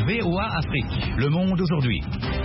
VOA Afrique. Le monde aujourd'hui.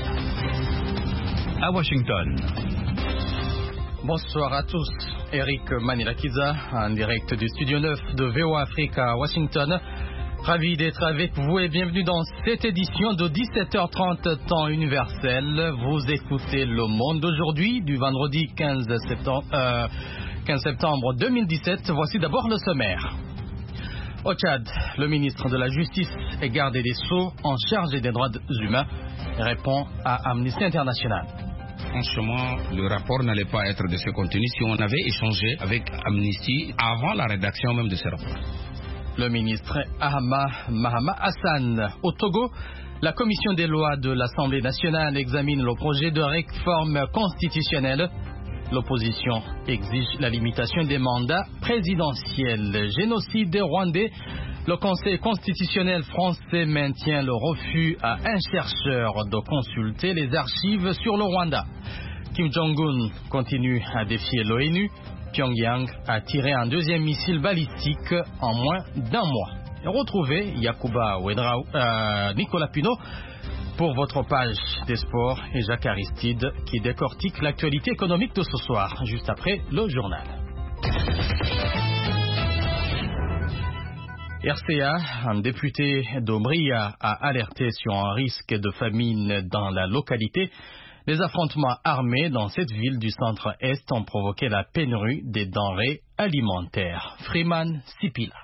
À Washington. Bonsoir à tous. Eric Manilakiza, en direct du studio 9 de VOA Afrique à Washington. Ravi d'être avec vous et bienvenue dans cette édition de 17h30 temps universel. Vous écoutez Le Monde d'aujourd'hui du vendredi 15 septembre 2017. Voici d'abord le sommaire. Au Tchad, le ministre de la Justice et garde des Sceaux en charge des droits humains répond à Amnesty International. Franchement, le rapport n'allait pas être de ce contenu si on avait échangé avec Amnesty avant la rédaction même de ce rapport. Le ministre Ahama Mahama Hassan. Au Togo, la commission des lois de l'Assemblée nationale examine le projet de réforme constitutionnelle. L'opposition exige la limitation des mandats présidentiels. Génocide rwandais. Le Conseil constitutionnel français maintient le refus à un chercheur de consulter les archives sur le Rwanda. Kim Jong-un continue à défier l'ONU. Pyongyang a tiré un deuxième missile balistique en moins d'un mois. Et retrouvez Yacouba Ouedraogo, Nicolas Pinault pour votre page des sports et Jacques Aristide qui décortique l'actualité économique de ce soir, juste après le journal. RCA, un député d'Omria, a alerté sur un risque de famine dans la localité. Les affrontements armés dans cette ville du centre-est ont provoqué la pénurie des denrées alimentaires. Freeman Sipila.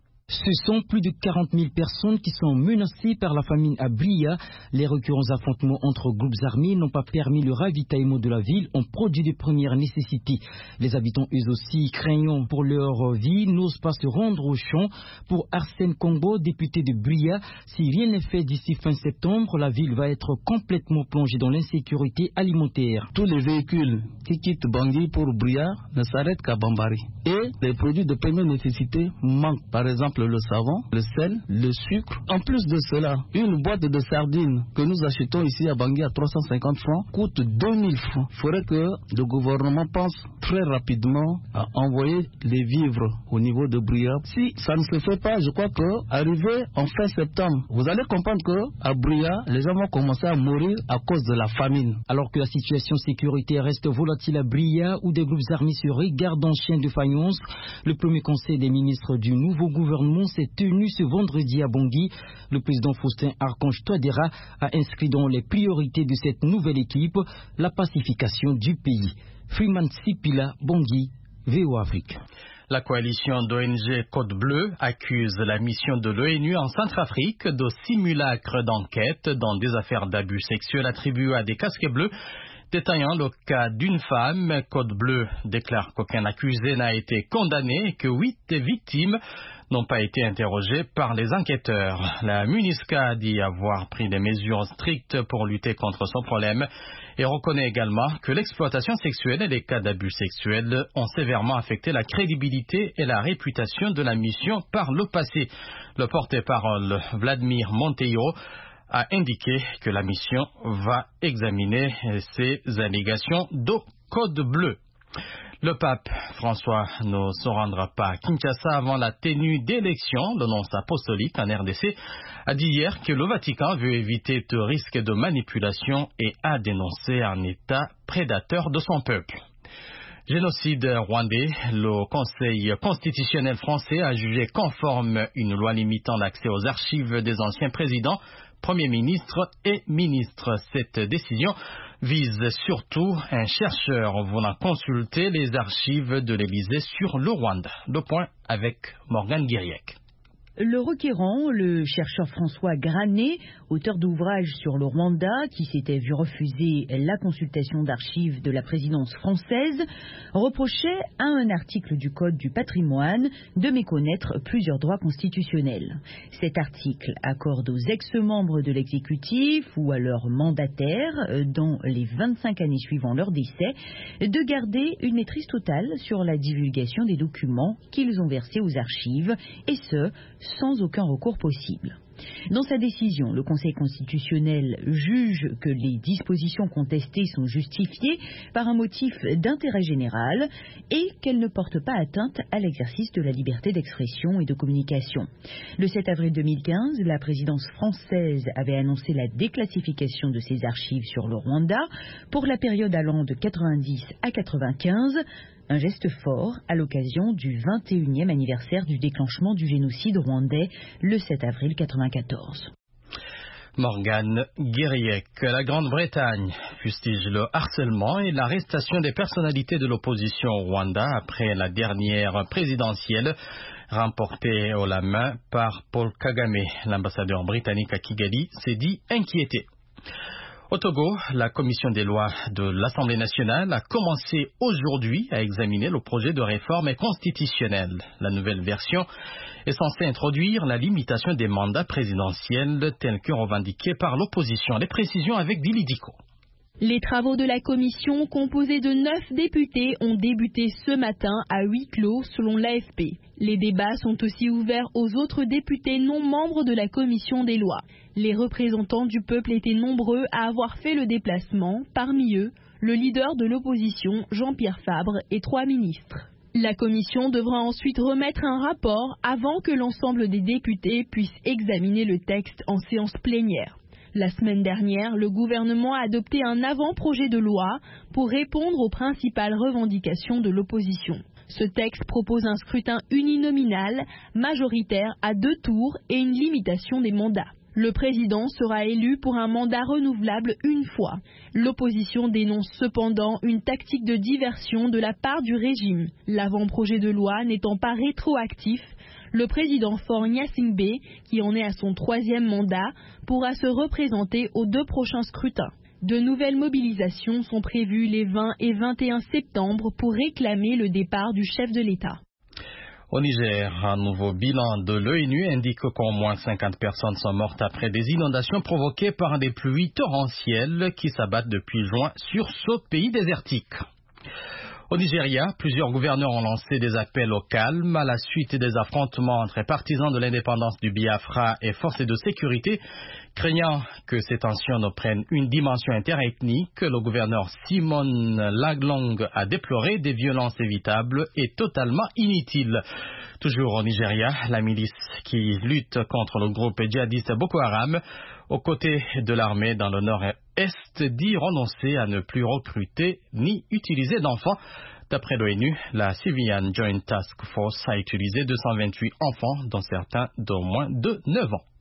Ce sont plus de 40 000 personnes qui sont menacées par la famine à Bria. Les récurrents affrontements entre groupes armés n'ont pas permis le ravitaillement de la ville en produits de première nécessité. Les habitants, eux aussi, craignant pour leur vie, n'osent pas se rendre au champ. Pour Arsène Kombo, député de Bria, si rien n'est fait d'ici fin septembre, la ville va être complètement plongée dans l'insécurité alimentaire. Tous les véhicules qui quittent Bangui pour Bria ne s'arrêtent qu'à Bambari. Et les produits de première nécessité manquent. Par exemple, le savon, le sel, le sucre. En plus de cela, une boîte de sardines que nous achetons ici à Bangui à 350 francs coûte 2000 francs. Il faudrait que le gouvernement pense très rapidement à envoyer les vivres au niveau de Bria. Si ça ne se fait pas, je crois que arrivé en fin septembre, vous allez comprendre que à Bria, les gens vont commencer à mourir à cause de la famine. Alors que la situation sécuritaire reste volatile à Bria, où des groupes armés se regardent en chien de faïence, le premier conseil des ministres du nouveau gouvernement s'est tenu ce vendredi à Bangui. Le président Faustin Archange Touadéra a inscrit dans les priorités de cette nouvelle équipe la pacification du pays. Freeman Sipila, Bangui, VOA Afrique. La coalition d'ONG Côte Bleue accuse la mission de l'ONU en Centrafrique de simulacre d'enquête dans des affaires d'abus sexuels attribués à des casques bleus. Détaillant le cas d'une femme, Côte Bleue déclare qu'aucun accusé n'a été condamné et que 8 victimes n'ont pas été interrogées par les enquêteurs. La MINUSCA dit avoir pris des mesures strictes pour lutter contre ce problème et reconnaît également que l'exploitation sexuelle et les cas d'abus sexuels ont sévèrement affecté la crédibilité et la réputation de la mission par le passé. Le porte-parole Vladimir Monteiro a indiqué que la mission va examiner ces allégations de Code Bleu. Le pape François ne se rendra pas à Kinshasa avant la tenue d'élections. Le nonce apostolique en RDC a dit hier que le Vatican veut éviter tout risque de manipulation et a dénoncé un État prédateur de son peuple. Génocide rwandais, le Conseil constitutionnel français a jugé conforme une loi limitant l'accès aux archives des anciens présidents, premiers ministres et ministres. Cette décision vise surtout un chercheur voulant consulter les archives de l'Élysée sur le Rwanda. Le point avec Morgane Guiriec. Le requérant, le chercheur François Granet, auteur d'ouvrages sur le Rwanda, qui s'était vu refuser la consultation d'archives de la présidence française, reprochait à un article du Code du patrimoine de méconnaître plusieurs droits constitutionnels. Cet article accorde aux ex-membres de l'exécutif ou à leurs mandataires, dans les 25 années suivant leur décès, de garder une maîtrise totale sur la divulgation des documents qu'ils ont versés aux archives, et ce, sans aucun recours possible. Dans sa décision, le Conseil constitutionnel juge que les dispositions contestées sont justifiées par un motif d'intérêt général et qu'elles ne portent pas atteinte à l'exercice de la liberté d'expression et de communication. Le 7 avril 2015, la présidence française avait annoncé la déclassification de ses archives sur le Rwanda pour la période allant de 90 à 95, un geste fort à l'occasion du 21e anniversaire du déclenchement du génocide rwandais le 7 avril 1994. Morgane Guériec, la Grande-Bretagne fustige le harcèlement et l'arrestation des personnalités de l'opposition au Rwanda après la dernière présidentielle remportée haut la main par Paul Kagame. L'ambassadeur britannique à Kigali s'est dit inquiété. Au Togo, la commission des lois de l'Assemblée nationale a commencé aujourd'hui à examiner le projet de réforme constitutionnelle. La nouvelle version est censée introduire la limitation des mandats présidentiels tels que revendiqués par l'opposition. Les précisions avec Billy Diko. Les travaux de la commission, composée de 9 députés, ont débuté ce matin à huis clos selon l'AFP. Les débats sont aussi ouverts aux autres députés non membres de la commission des lois. Les représentants du peuple étaient nombreux à avoir fait le déplacement, parmi eux le leader de l'opposition, Jean-Pierre Fabre, et 3 ministres. La commission devra ensuite remettre un rapport avant que l'ensemble des députés puissent examiner le texte en séance plénière. La semaine dernière, le gouvernement a adopté un avant-projet de loi pour répondre aux principales revendications de l'opposition. Ce texte propose un scrutin uninominal, majoritaire à 2 tours et une limitation des mandats. Le président sera élu pour un mandat renouvelable une fois. L'opposition dénonce cependant une tactique de diversion de la part du régime. L'avant-projet de loi n'étant pas rétroactif, le président Faure Gnassingbé, qui en est à son 3e mandat, pourra se représenter aux 2 prochains scrutins. De nouvelles mobilisations sont prévues les 20 et 21 septembre pour réclamer le départ du chef de l'État. Au Niger, un nouveau bilan de l'ONU indique qu'au moins 50 personnes sont mortes après des inondations provoquées par des pluies torrentielles qui s'abattent depuis juin sur ce pays désertique. Au Nigeria, plusieurs gouverneurs ont lancé des appels au calme à la suite des affrontements entre partisans de l'indépendance du Biafra et forces de sécurité. Craignant que ces tensions ne prennent une dimension interethnique, le gouverneur Simon Laglong a déploré des violences évitables et totalement inutiles. Toujours au Nigeria, la milice qui lutte contre le groupe djihadiste Boko Haram, aux côtés de l'armée dans le nord-est, dit renoncer à ne plus recruter ni utiliser d'enfants. D'après l'ONU, la Civilian Joint Task Force a utilisé 228 enfants, dont certains d'au moins de 9 ans.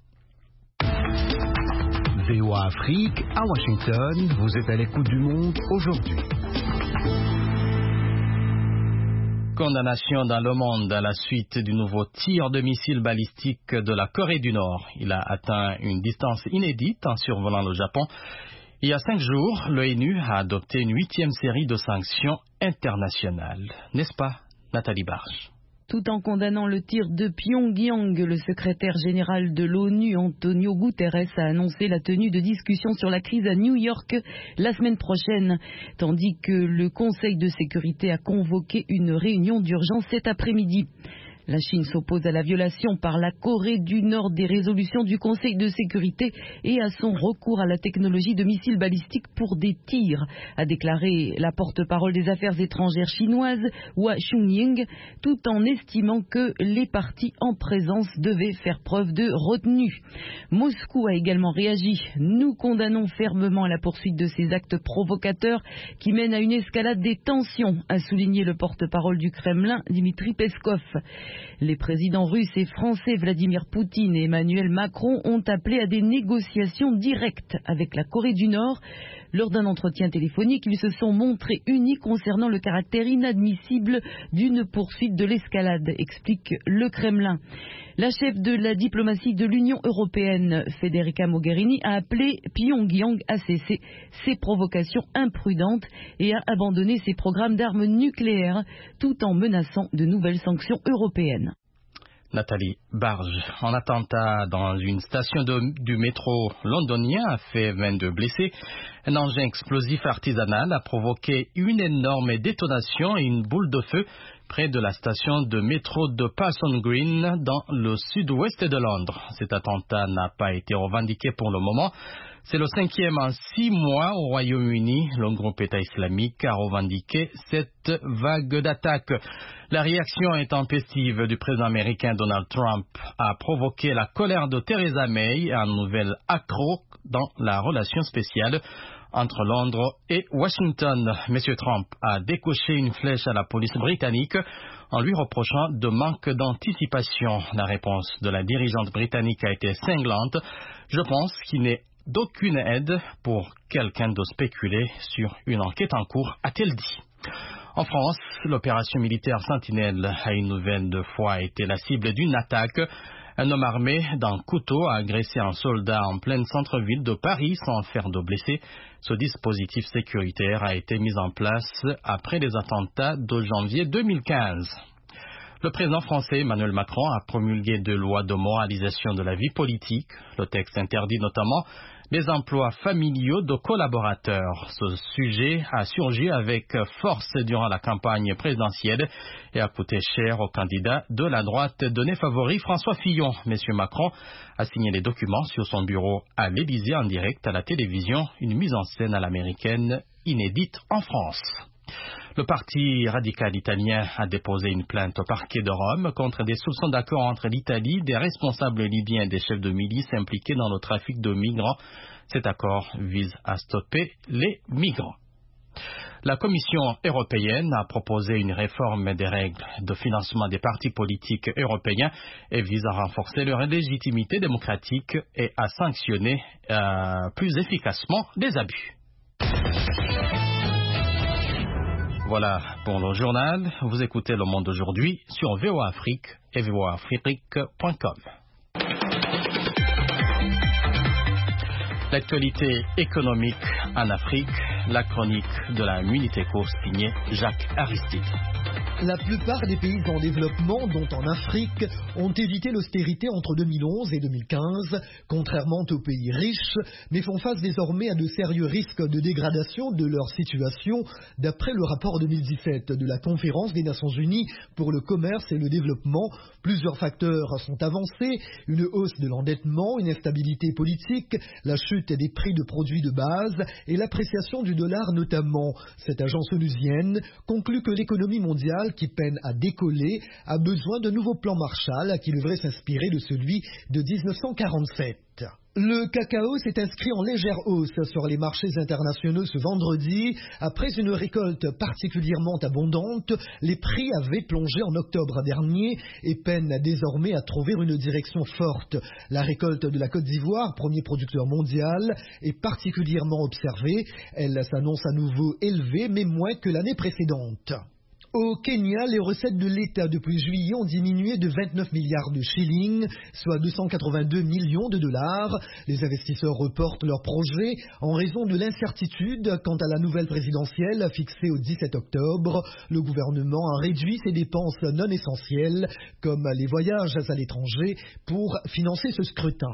VOA Afrique, à Washington, vous êtes à l'écoute du monde aujourd'hui. Condamnation dans le monde à la suite du nouveau tir de missile balistique de la Corée du Nord. Il a atteint une distance inédite en survolant le Japon. Il y a 5 jours, l'ONU a adopté une 8e série de sanctions internationales. N'est-ce pas, Nathalie Barge? Tout en condamnant le tir de Pyongyang, le secrétaire général de l'ONU, Antonio Guterres, a annoncé la tenue de discussions sur la crise à New York la semaine prochaine, tandis que le Conseil de sécurité a convoqué une réunion d'urgence cet après-midi. La Chine s'oppose à la violation par la Corée du Nord des résolutions du Conseil de sécurité et à son recours à la technologie de missiles balistiques pour des tirs, a déclaré la porte-parole des affaires étrangères chinoise, Hua Chunying, tout en estimant que les parties en présence devaient faire preuve de retenue. Moscou a également réagi. Nous condamnons fermement la poursuite de ces actes provocateurs qui mènent à une escalade des tensions, a souligné le porte-parole du Kremlin, Dmitri Peskov. Les présidents russes et français Vladimir Poutine et Emmanuel Macron ont appelé à des négociations directes avec la Corée du Nord. Lors d'un entretien téléphonique, ils se sont montrés unis concernant le caractère inadmissible d'une poursuite de l'escalade, explique le Kremlin. La chef de la diplomatie de l'Union européenne, Federica Mogherini, a appelé Pyongyang à cesser ses provocations imprudentes et à abandonner ses programmes d'armes nucléaires, tout en menaçant de nouvelles sanctions européennes. Nathalie Barge. Un attentat dans une station du métro londonien a fait 22 blessés. Un engin explosif artisanal a provoqué une énorme détonation et une boule de feu près de la station de métro de Parsons Green dans le sud-ouest de Londres. Cet attentat n'a pas été revendiqué pour le moment. C'est le 5e en 6 mois au Royaume-Uni. Le groupe État islamique a revendiqué cette vague d'attaques. La réaction intempestive du président américain Donald Trump a provoqué la colère de Theresa May, un nouvel accroc dans la relation spéciale entre Londres et Washington. M. Trump a décoché une flèche à la police britannique en lui reprochant de manque d'anticipation. La réponse de la dirigeante britannique a été cinglante. Je pense qu'il n'est d'aucune aide pour quelqu'un de spéculer sur une enquête en cours, a-t-elle dit. En France, l'opération militaire Sentinelle a une nouvelle fois été la cible d'une attaque. Un homme armé d'un couteau a agressé un soldat en plein centre-ville de Paris sans faire de blessés. Ce dispositif sécuritaire a été mis en place après les attentats de janvier 2015. Le président français Emmanuel Macron a promulgué 2 lois de moralisation de la vie politique. Le texte interdit notamment les emplois familiaux de collaborateurs. Ce sujet a surgi avec force durant la campagne présidentielle et a coûté cher au candidat de la droite donné favori François Fillon. Monsieur Macron a signé les documents sur son bureau à l'Élysée en direct à la télévision, une mise en scène à l'américaine inédite en France. Le parti radical italien a déposé une plainte au parquet de Rome contre des soupçons d'accord entre l'Italie, des responsables libyens et des chefs de milice impliqués dans le trafic de migrants. Cet accord vise à stopper les migrants. La Commission européenne a proposé une réforme des règles de financement des partis politiques européens et vise à renforcer leur légitimité démocratique et à sanctionner plus efficacement les abus. Voilà pour le journal. Vous écoutez Le Monde aujourd'hui sur VOA Afrique et voaafrique.com. L'actualité économique en Afrique, la chronique de la Muniteco signée Jacques Aristide. La plupart des pays en développement, dont en Afrique, ont évité l'austérité entre 2011 et 2015, contrairement aux pays riches, mais font face désormais à de sérieux risques de dégradation de leur situation, d'après le rapport 2017 de la Conférence des Nations Unies pour le commerce et le développement. Plusieurs facteurs sont avancés, une hausse de l'endettement, une instabilité politique, la chute des prix de produits de base et l'appréciation du dollar notamment. Cette agence onusienne conclut que l'économie mondiale, qui peine à décoller, a besoin de nouveaux plans Marshall qui devraient s'inspirer de celui de 1947. Le cacao s'est inscrit en légère hausse sur les marchés internationaux ce vendredi. Après une récolte particulièrement abondante, les prix avaient plongé en octobre dernier et peinent désormais à trouver une direction forte. La récolte de la Côte d'Ivoire, premier producteur mondial, est particulièrement observée. Elle s'annonce à nouveau élevée, mais moins que l'année précédente. Au Kenya, les recettes de l'État depuis juillet ont diminué de 29 milliards de shillings, soit 282 millions de dollars. Les investisseurs reportent leurs projets en raison de l'incertitude quant à la nouvelle présidentielle fixée au 17 octobre. Le gouvernement a réduit ses dépenses non essentielles, comme les voyages à l'étranger, pour financer ce scrutin.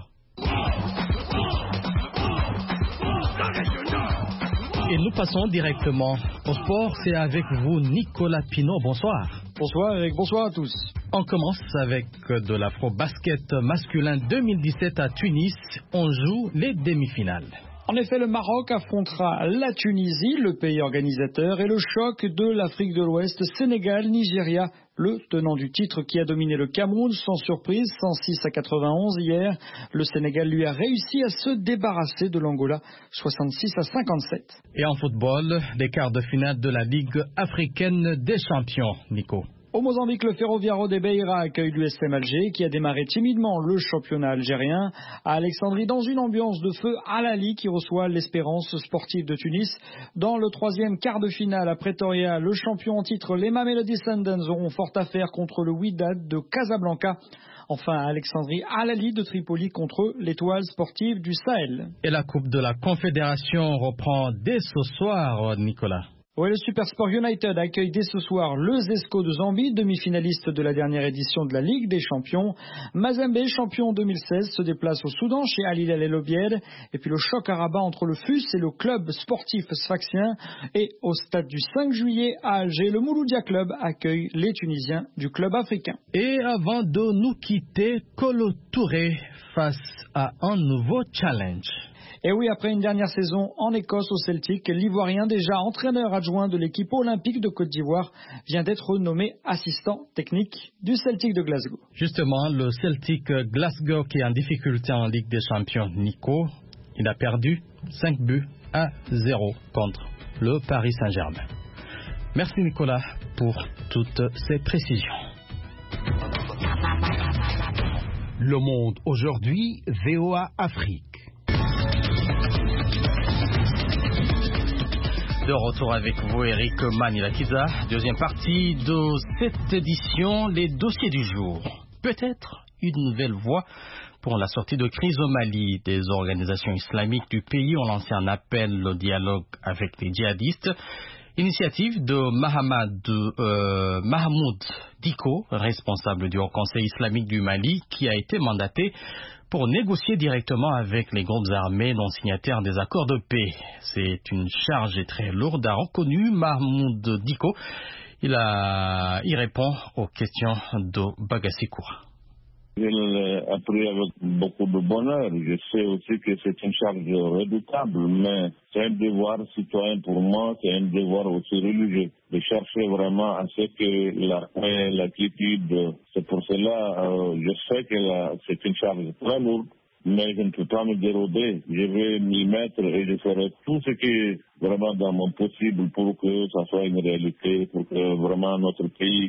Et nous passons directement au sport. C'est avec vous, Nicolas Pinault. Bonsoir. Bonsoir Eric, bonsoir à tous. On commence avec de l'afro-basket masculin 2017 à Tunis. On joue les demi-finales. En effet, le Maroc affrontera la Tunisie, le pays organisateur, et le choc de l'Afrique de l'Ouest, Sénégal-Nigeria, le tenant du titre qui a dominé le Cameroun sans surprise, 106-91 hier. Le Sénégal lui a réussi à se débarrasser de l'Angola, 66-57. Et en football, les quarts de finale de la Ligue africaine des champions, Nico. Au Mozambique, le Ferroviaro de Beira accueille l'USM Alger qui a démarré timidement le championnat algérien. À Alexandrie, dans une ambiance de feu, Al Ahly qui reçoit l'Espérance sportive de Tunis. Dans le 3e quart de finale à Pretoria, le champion en titre, les Mamelodi Sundowns auront fort à faire contre le Wydad de Casablanca. Enfin, à Alexandrie, Al Ahly de Tripoli contre l'Étoile sportive du Sahel. Et la Coupe de la Confédération reprend dès ce soir, Nicolas. Oui, le Supersport United accueille dès ce soir le Zesco de Zambie, demi-finaliste de la dernière édition de la Ligue des Champions. Mazembe, champion 2016, se déplace au Soudan chez Al Hilal El Obeid. Et puis le choc à Rabat entre le FUS et le club sportif sfaxien. Et au stade du 5 juillet à Alger, le Mouloudia Club accueille les Tunisiens du club africain. Et avant de nous quitter, Kolo Touré face à un nouveau challenge. Et oui, après une dernière saison en Écosse au Celtic, l'Ivoirien, déjà entraîneur adjoint de l'équipe olympique de Côte d'Ivoire, vient d'être nommé assistant technique du Celtic de Glasgow. Justement, le Celtic Glasgow qui est en difficulté en Ligue des Champions, Nico, il a perdu 5-0 contre le Paris Saint-Germain. Merci Nicolas pour toutes ces précisions. Le Monde aujourd'hui, VOA Afrique. De retour avec vous, Eric Manilakiza. Deuxième partie de cette édition, les dossiers du jour. Peut-être une nouvelle voie pour la sortie de crise au Mali. Des organisations islamiques du pays ont lancé un appel au dialogue avec les djihadistes. Initiative de Mahmoud Dicko, responsable du Haut Conseil islamique du Mali, qui a été mandaté pour négocier directement avec les groupes armés non signataires des accords de paix. C'est une charge très lourde, a reconnu Mahmoud Dicko. Il répond aux questions de Bagasikoura. Je l'ai appris avec beaucoup de bonheur. Je sais aussi que c'est une charge redoutable, mais c'est un devoir citoyen pour moi, c'est un devoir aussi religieux, de chercher vraiment à ce que la paix, la quiétude, c'est pour cela, je sais que c'est une charge très lourde, mais je ne peux pas me dérober. Je vais m'y mettre et je ferai tout ce qui est vraiment dans mon possible pour que ça soit une réalité, pour que vraiment notre pays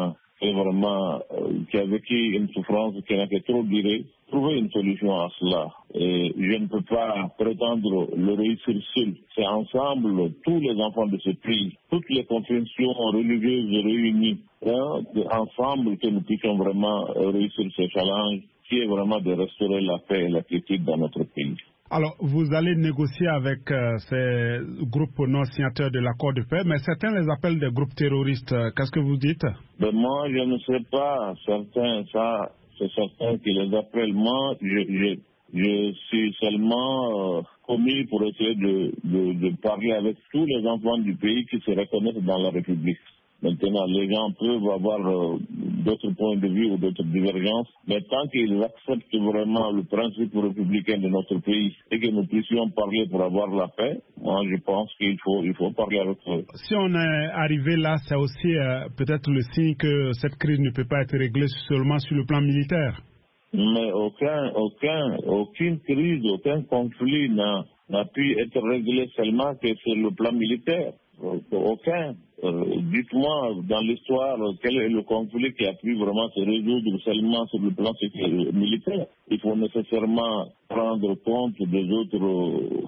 qui a vécu une souffrance qui n'a que trop duré, trouver une solution à cela. Et je ne peux pas prétendre le réussir seul. C'est ensemble, tous les enfants de ce pays, toutes les confessions religieuses réunies, ensemble que nous puissions vraiment réussir ce challenge qui est vraiment de restaurer la paix et la quiétude dans notre pays. Alors, vous allez négocier avec ces groupes non signataires de l'accord de paix, mais certains les appellent des groupes terroristes. Qu'est-ce que vous dites? Moi, je ne sais pas. Certains, ça, c'est certains qui les appellent. Moi, je suis seulement commis pour essayer de parler avec tous les enfants du pays qui se reconnaissent dans la République. Maintenant, les gens peuvent avoir d'autres points de vue ou d'autres divergences, mais tant qu'ils acceptent vraiment le principe républicain de notre pays et que nous puissions parler pour avoir la paix, moi je pense qu'il faut parler avec eux. Si on est arrivé là, c'est aussi peut-être le signe que cette crise ne peut pas être réglée seulement sur le plan militaire. Mais aucune crise, aucun conflit n'a pu être réglé seulement que sur le plan militaire. Aucun. Dites-moi, dans l'histoire, quel est le conflit qui a pu vraiment se résoudre seulement sur le plan militaire? Il faut nécessairement prendre compte des autres,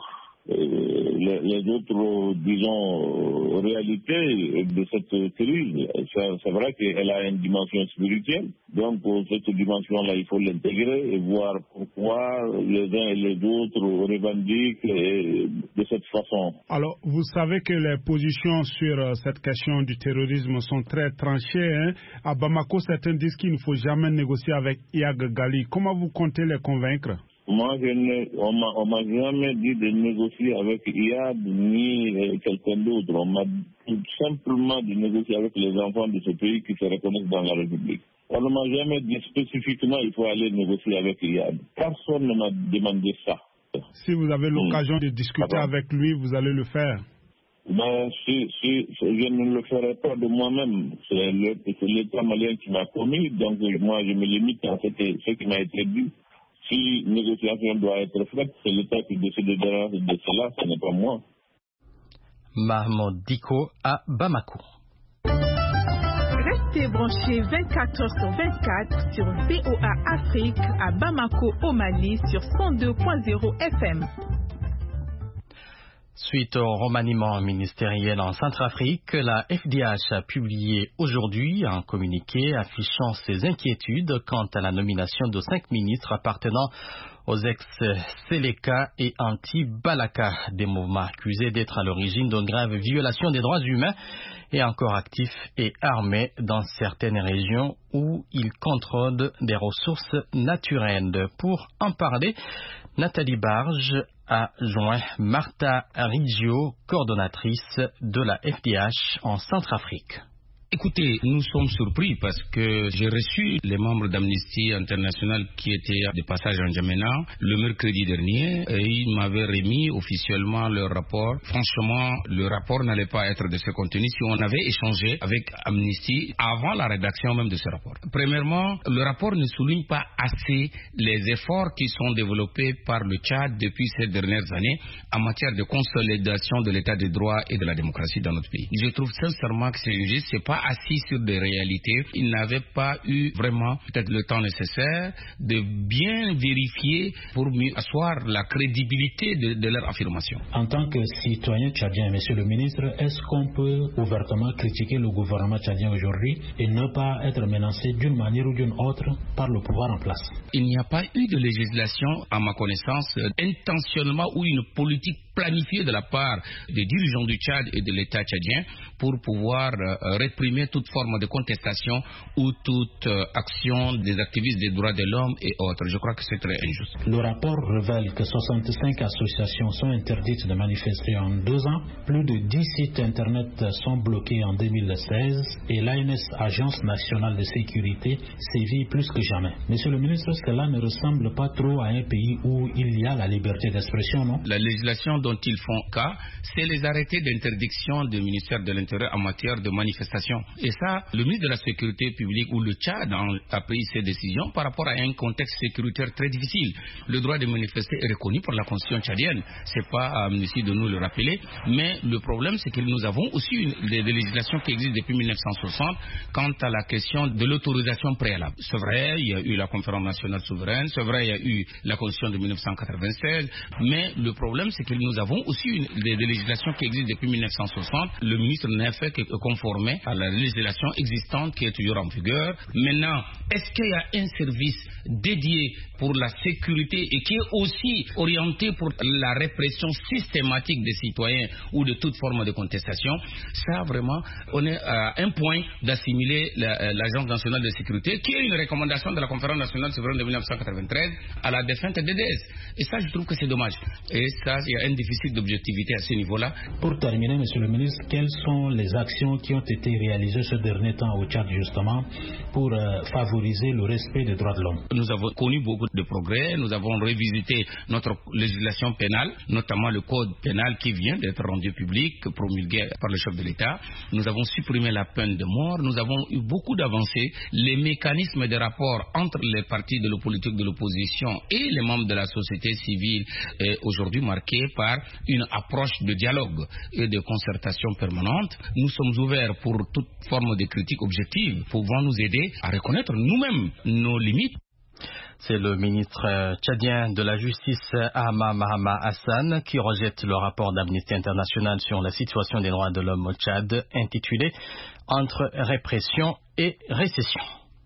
les autres, disons, réalités de cette crise. C'est vrai qu'elle a une dimension spirituelle. Donc, cette dimension-là, il faut l'intégrer et voir pourquoi les uns et les autres revendiquent de cette façon. Alors, vous savez que les positions sur cette question du terrorisme sont très tranchées. Hein? À Bamako, certains disent qu'il ne faut jamais négocier avec Iyad Gali. Comment vous comptez les convaincre? Moi, on m'a jamais dit de négocier avec Iyad ni quelqu'un d'autre. On m'a dit simplement de négocier avec les enfants de ce pays qui se reconnaissent dans la République. On ne m'a jamais dit spécifiquement qu'il faut aller négocier avec Iyad. Personne ne m'a demandé ça. Si vous avez l'occasion de discuter avec lui, vous allez le faire. Ben, je ne le ferai pas de moi-même. C'est l'État malien qui m'a commis, donc moi je me limite à ce qui m'a été dit. Si négociation doit être faite, c'est l'État qui décide de cela, ce n'est pas moi. Mahmoud Dicko à Bamako. Restez branchés 24 heures sur 24 sur VOA Afrique à Bamako au Mali sur 102.0 FM. Suite au remaniement ministériel en Centrafrique, la FDH a publié aujourd'hui un communiqué affichant ses inquiétudes quant à la nomination de 5 ministres appartenant aux ex-Seleka et anti-Balaka, des mouvements accusés d'être à l'origine de graves violations des droits humains et encore actifs et armés dans certaines régions où ils contrôlent des ressources naturelles. Pour en parler, Nathalie Barge a joint Martha Riggio, coordonnatrice de la FDH en Centrafrique. Écoutez, nous sommes surpris parce que j'ai reçu les membres d'Amnesty International qui étaient de passage en N'Djamena le mercredi dernier et ils m'avaient remis officiellement leur rapport. Franchement, le rapport n'allait pas être de ce contenu si on avait échangé avec Amnesty avant la rédaction même de ce rapport. Premièrement, le rapport ne souligne pas assez les efforts qui sont développés par le Tchad depuis ces dernières années en matière de consolidation de l'état de droit et de la démocratie dans notre pays. Je trouve sincèrement que c'est injuste, c'est pas assis sur des réalités. Ils n'avaient pas eu vraiment peut-être le temps nécessaire de bien vérifier pour mieux asseoir la crédibilité de leur affirmation. En tant que citoyen tchadien, monsieur le ministre, est-ce qu'on peut ouvertement critiquer le gouvernement tchadien aujourd'hui et ne pas être menacé d'une manière ou d'une autre par le pouvoir en place? Il n'y a pas eu de législation, à ma connaissance, intentionnellement ou une politique planifiée de la part des dirigeants du Tchad et de l'État tchadien pour pouvoir réprimer toute forme de contestation ou toute action des activistes des droits de l'homme et autres. Je crois que c'est très injuste. Le rapport révèle que 65 associations sont interdites de manifester en 2 ans. Plus de 10 sites internet sont bloqués en 2016 et l'ANS, Agence nationale de sécurité, sévit plus que jamais. Monsieur le ministre, cela ne ressemble pas trop à un pays où il y a la liberté d'expression, non? La législation dont ils font cas, c'est les arrêtés d'interdiction du ministère de l'Intérieur en matière de manifestation. Et ça, le ministre de la Sécurité publique ou le Tchad a pris ces décisions par rapport à un contexte sécuritaire très difficile. Le droit de manifester est reconnu par la Constitution tchadienne. C'est pas à Amnesty de nous le rappeler, mais le problème c'est que nous avons aussi des législations qui existent depuis 1960 quant à la question de l'autorisation préalable. C'est vrai, il y a eu la Conférence nationale souveraine, c'est vrai, il y a eu la Constitution de 1996, mais le problème c'est que nous avons aussi des législations qui existent depuis 1960. Le ministre n'a fait que conformer à la législation existante qui est toujours en vigueur. Maintenant, est-ce qu'il y a un service dédié pour la sécurité et qui est aussi orienté pour la répression systématique des citoyens ou de toute forme de contestation? Ça, vraiment, on est à un point d'assimiler l'Agence nationale de sécurité, qui est une recommandation de la Conférence nationale souveraine de 1993, à la défunte DDS. Et ça, je trouve que c'est dommage. Et ça, il y a un déficit d'objectivité à ce niveau-là. Pour terminer, monsieur le ministre, quelles sont les actions qui ont été réalisées ce dernier temps au Tchad, justement, pour favoriser le respect des droits de l'homme? Nous avons connu beaucoup de progrès. Nous avons revisité notre législation pénale, notamment le code pénal qui vient d'être rendu public, promulgué par le chef de l'État. Nous avons supprimé la peine de mort. Nous avons eu beaucoup d'avancées. Les mécanismes de rapport entre les partis de la politique de l'opposition et les membres de la société civile est aujourd'hui marqué par une approche de dialogue et de concertation permanente. Nous sommes ouverts pour toute forme de critique objective, pouvant nous aider à reconnaître nous-mêmes nos limites. C'est le ministre tchadien de la Justice, Ahmad Mahama Hassan, qui rejette le rapport d'Amnesty International sur la situation des droits de l'homme au Tchad, intitulé « Entre répression et récession ».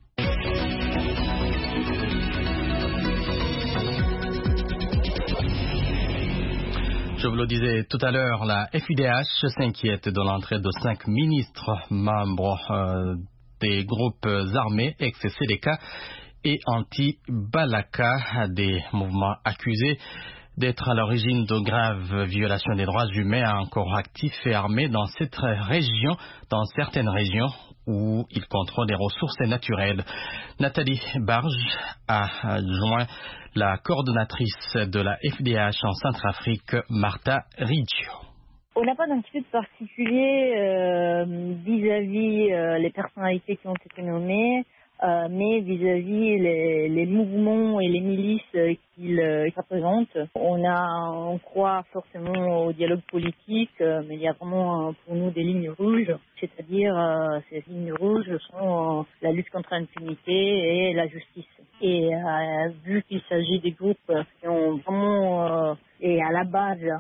Je vous le disais tout à l'heure, la FIDH s'inquiète de l'entrée de 5 ministres membres des groupes armés ex-Seleka et anti-Balaka, des mouvements accusés d'être à l'origine de graves violations des droits humains encore actifs et armés dans certaines régions où ils contrôlent des ressources naturelles. Nathalie Barge a joint la coordonnatrice de la FDH en Centrafrique, Martha Riggio. On n'a pas d'inquiétude particulier vis-à-vis les personnalités qui ont été nommées, mais vis-à-vis les mouvements et les milices qu'ils représentent. On croit forcément au dialogue politique, mais il y a vraiment pour nous des lignes rouges, c'est-à-dire ces lignes rouges sont la lutte contre l'impunité et la justice. Et vu qu'il s'agit des groupes qui ont vraiment et à la base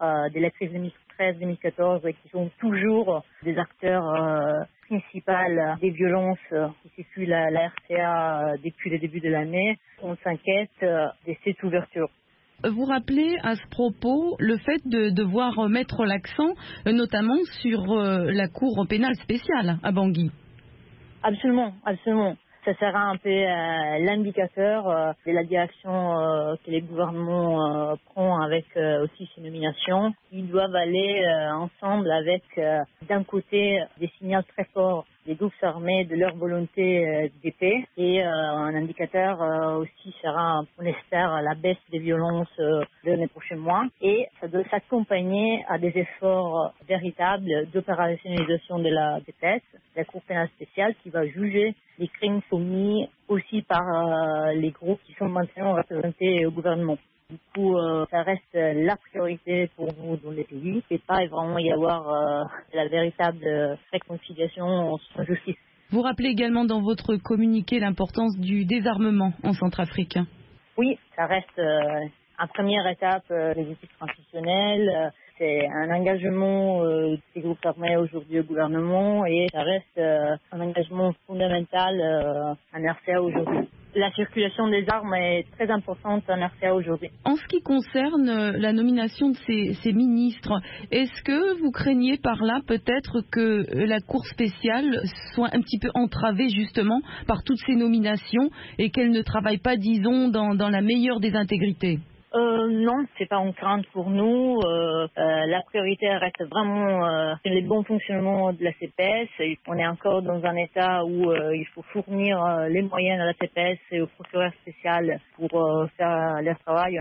de la crise 2013-2014 qui sont toujours des acteurs principaux des violences qui suivent la RCA depuis le début de l'année. On s'inquiète de cette ouverture. Vous rappelez à ce propos le fait de devoir mettre l'accent notamment sur la Cour pénale spéciale à Bangui. Absolument, absolument. Ça sera un peu l'indicateur de la direction que les gouvernements prennent avec aussi ces nominations. Ils doivent aller ensemble avec, d'un côté, des signaux très forts des groupes armés de leur volonté de paix et un indicateur aussi sera, on espère, la baisse des violences dans les prochains mois. Et ça doit s'accompagner à des efforts véritables d'opérationnalisation de la DPS, la Cour pénale spéciale, qui va juger les crimes commis aussi par les groupes qui sont maintenant représentés au gouvernement. Du coup, ça reste la priorité pour nous dans les pays. Il ne peut pas vraiment y avoir la véritable réconciliation sans justice. Vous rappelez également dans votre communiqué l'importance du désarmement en Centrafrique. Oui, ça reste une première étape des équipes transitionnelles. C'est un engagement des groupes armés aujourd'hui au gouvernement et ça reste un engagement fondamental en RCA aujourd'hui. La circulation des armes est très importante en RCA aujourd'hui. En ce qui concerne la nomination de ces ministres, est-ce que vous craignez par là peut-être que la Cour spéciale soit un petit peu entravée justement par toutes ces nominations et qu'elle ne travaille pas, disons, dans la meilleure des intégrités? Non, c'est pas une crainte pour nous. La priorité reste vraiment le bon fonctionnement de la CPS. On est encore dans un état où il faut fournir les moyens à la CPS et au procureur spécial pour faire leur travail.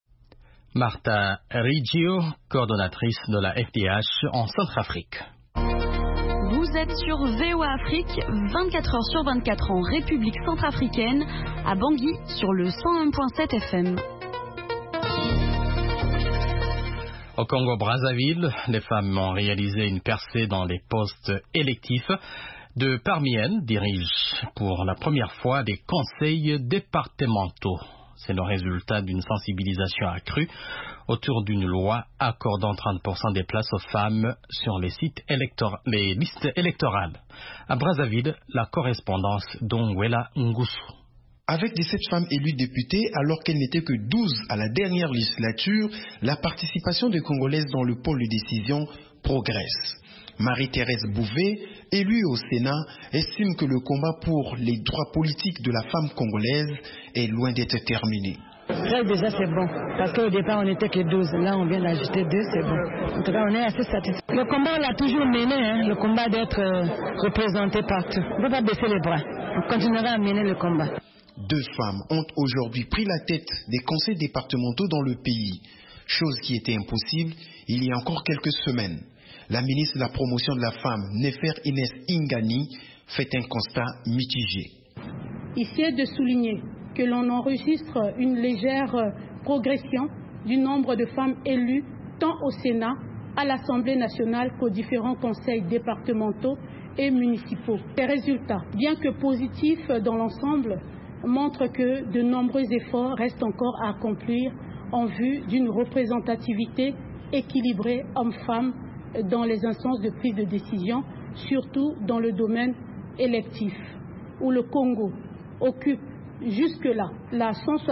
Martha Riggio, coordonnatrice de la FDH en Centrafrique. Vous êtes sur VOA Afrique, 24 heures sur 24 en République centrafricaine, à Bangui sur le 101.7 FM. Au Congo-Brazzaville, les femmes ont réalisé une percée dans les postes électifs. Deux parmi elles dirigent pour la première fois des conseils départementaux. C'est le résultat d'une sensibilisation accrue autour d'une loi accordant 30% des places aux femmes sur les listes électorales. À Brazzaville, la correspondance d'Ongwela Ngusu. Avec 17 femmes élues députées, alors qu'elles n'étaient que 12 à la dernière législature, la participation des Congolaises dans le pôle de décision progresse. Marie-Thérèse Bouvet, élue au Sénat, estime que le combat pour les droits politiques de la femme congolaise est loin d'être terminé. Là, déjà, c'est bon. Parce qu'au départ, on n'était que 12. Là, on vient d'ajouter 2, c'est bon. En tout cas, on est assez satisfait. Le combat, on l'a toujours mené, le combat d'être représenté partout. On ne peut pas baisser les bras. On continuera à mener le combat. 2 femmes ont aujourd'hui pris la tête des conseils départementaux dans le pays, chose qui était impossible il y a encore quelques semaines. La ministre de la Promotion de la Femme, Nefer Inès Ingani, fait un constat mitigé. Ici est de souligner que l'on enregistre une légère progression du nombre de femmes élues tant au Sénat, à l'Assemblée nationale qu'aux différents conseils départementaux et municipaux. Ces résultats, bien que positifs dans l'ensemble, montre que de nombreux efforts restent encore à accomplir en vue d'une représentativité équilibrée hommes-femmes dans les instances de prise de décision, surtout dans le domaine électif, où le Congo occupe jusque-là la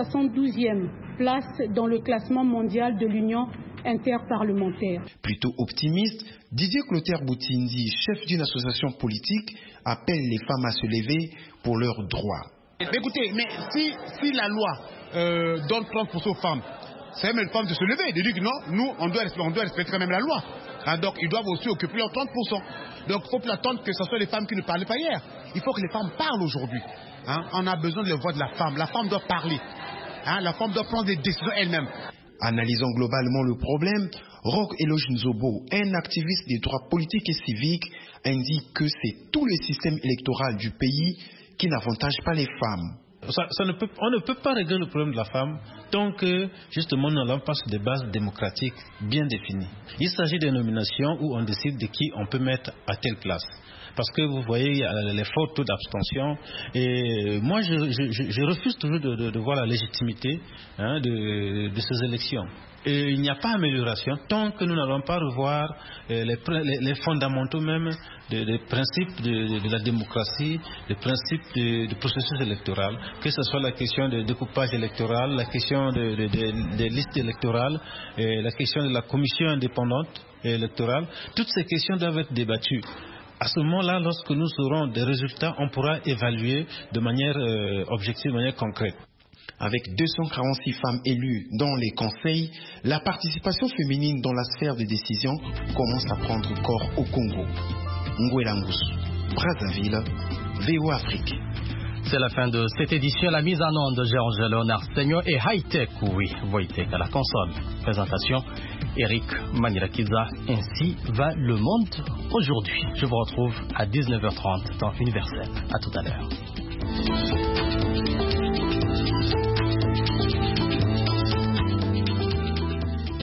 172e place dans le classement mondial de l'Union interparlementaire. Plutôt optimiste, Didier Clotaire Boutindi, chef d'une association politique, appelle les femmes à se lever pour leurs droits. Écoutez, mais si la loi donne 30% aux femmes, c'est même les femmes de se lever, de dire que non, nous, on doit respecter quand même la loi. Hein, donc, ils doivent aussi occuper leurs 30%. Donc, il ne faut plus attendre que ce soit les femmes qui ne parlaient pas hier. Il faut que les femmes parlent aujourd'hui. Hein, on a besoin de la voix de la femme. La femme doit parler. Hein, la femme doit prendre des décisions elle-même. Analysant globalement le problème, Roch Eloge Nzobo, un activiste des droits politiques et civiques, indique que c'est tout le système électoral du pays qui n'avantage pas les femmes. On ne peut pas régler le problème de la femme tant que justement nous n'allons pas sur des bases démocratiques bien définies. Il s'agit de nominations où on décide de qui on peut mettre à telle place. parce que vous voyez, il y a les forts taux d'abstention. Et moi, je refuse toujours de voir la légitimité de ces élections. Et il n'y a pas amélioration tant que nous n'allons pas revoir les fondamentaux même des principes de la démocratie, des principes du processus électoral, que ce soit la question de découpage électoral, la question des listes électorales, la question de la commission indépendante électorale. Toutes ces questions doivent être débattues. À ce moment-là, lorsque nous aurons des résultats, on pourra évaluer de manière objective, de manière concrète. Avec 246 femmes élues dans les conseils, la participation féminine dans la sphère de décision commence à prendre corps au Congo. Ngouelangus, Brazzaville, VOA Afrique. C'est la fin de cette édition. La mise en onde de Georges Léonard Seignon et Hightech, oui, Wojtek à la console. Présentation, Eric Manirakiza. Ainsi va le monde aujourd'hui. Je vous retrouve à 19h30 dans Universel. À tout à l'heure.